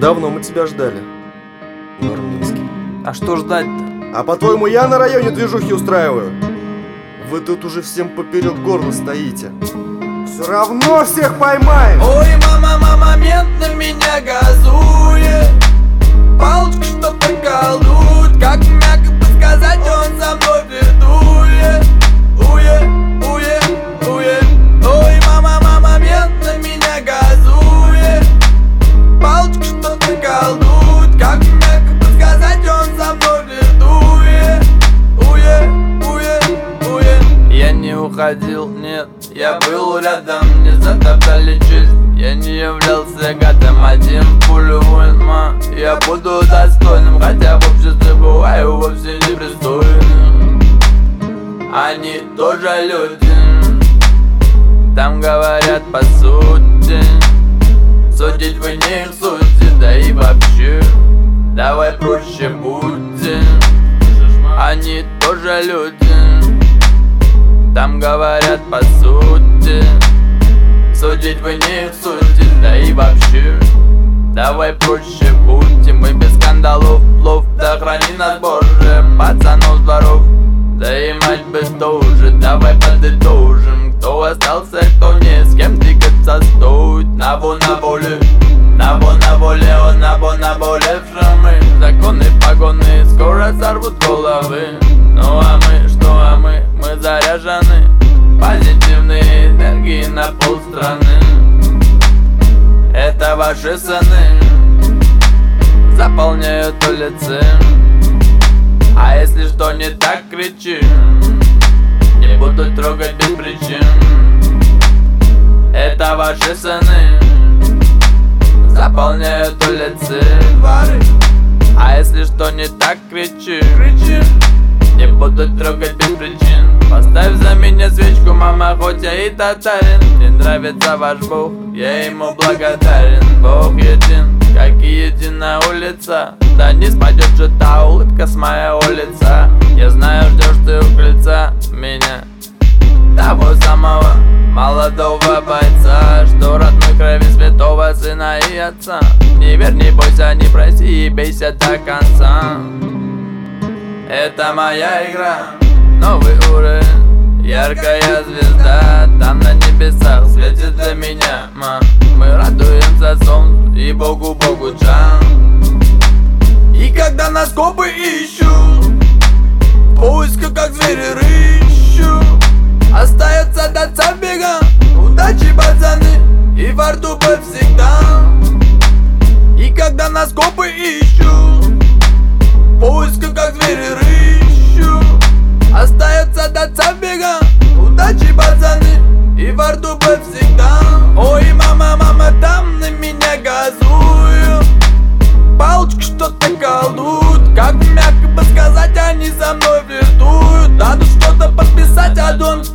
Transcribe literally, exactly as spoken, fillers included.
Давно мы тебя ждали, Нурминский. А что ждать-то? А по-твоему, я на районе движухи устраиваю? Вы тут уже всем поперек горла стоите. Все равно всех поймаем! Ой, мама, мама, момент на меня газует. Палочка что-то колдует. Как мягко бы сказать, он за мной флиртует. Уе, уе, уе. Ой, мама, мама, момент на меня газует. Палочка что-то колдует. Как мягко бы сказать, он за мной флиртует. Уе, уе, уе. Я не уходил, нет, я был рядом, не затоптали честь. Я не являлся гадом, один пулю воинма. Я буду достойным, хотя в обществе бываю вовсе непристойным. Они тоже люди, там говорят по сути. Судить вы не их сути, да и вообще давай проще будем. Они тоже люди, там говорят по сути. Судить вы не их сути, да и вообще давай проще будем. Мы без скандалов, плов, да храни нас Боже. Пацанов с дворов, да и мать бы тоже. Давай подытожим, кто остался, кто не, с кем двигаться стоит. Набо на воле, набо на воле, он набо на воле в шрамы. Законы, погоны скоро сорвут головы. Ну а мы, что а мы, мы заряжены позитивные энергии на полстраны. Это ваши сыны заполняют улицы. А если что не так, кричи, не буду трогать без причин. Это ваши сыны заполняют улицы. А если что не так, кричи, кричи, не буду трогать без причин. Поставь за меня свечку, мама, хоть я и татарин. Мне нравится ваш Бог, я ему благодарен. Бог един, как и единая улица. Да не спадет же та улыбка с моего лица. Я знаю, ждешь ты у крыльца меня, того самого молодого бойца, что родной крови святого сына и отца. Не верь, не бойся, не проси и бейся до конца. Это моя игра, новый уровень, яркая звезда. Там на небесах светит для меня, ма. Мы радуемся солнцу и Богу, Богу Джан. И когда нас копы ищут, в поисках как звери рыщут, остается до забега, удачи, пацаны, и во рту бы всегда. И когда нас копы ищут, в поисках как звери рыщут, остается до забега, удачи, пацаны, и во рту бы всегда. Ой, мама, мама, там на меня газуют. Палочка что-то колдует. Как мягко бы сказать, они за мной флиртуют. Надо что-то подписать, а дон